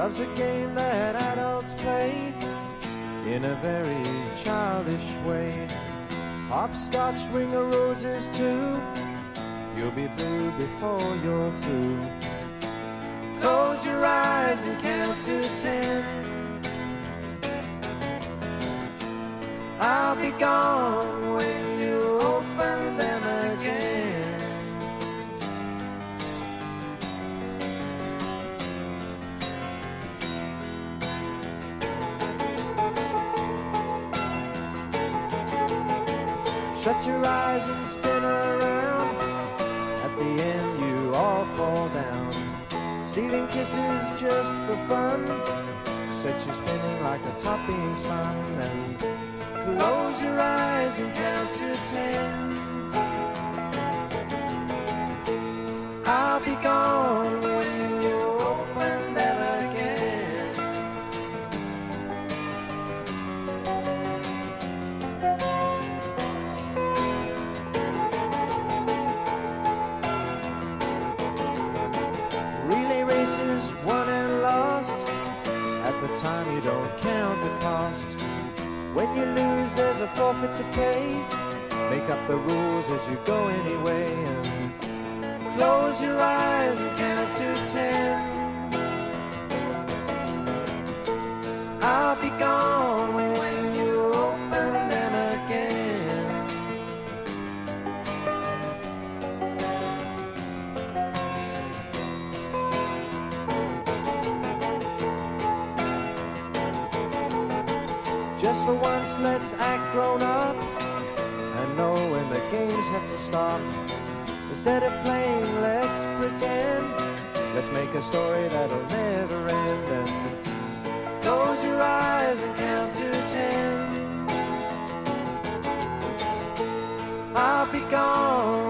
Love's a game that adults play in a very childish way. Hopscotch, ring of roses too. You'll be blue before you're through. Close your eyes and count to 10. I'll be gone when you open them again. Shut your eyes and spin around. At the end you all fall down. Stealing kisses just for fun sets you spinning like a top being spun. And close your eyes and count to 10. I'll be gone when you open them again. Relay races won and lost. At the time you don't count the cost. When you lose there's a forfeit to pay. Make up the rules as you go anyway. And close your eyes and count to 10. I'll be gone when you open them again. Just for once, let's act grown up and know when the games have to stop. Instead of playing, let's pretend. Let's make a story that'll never end. And close your eyes and count to 10. I'll be gone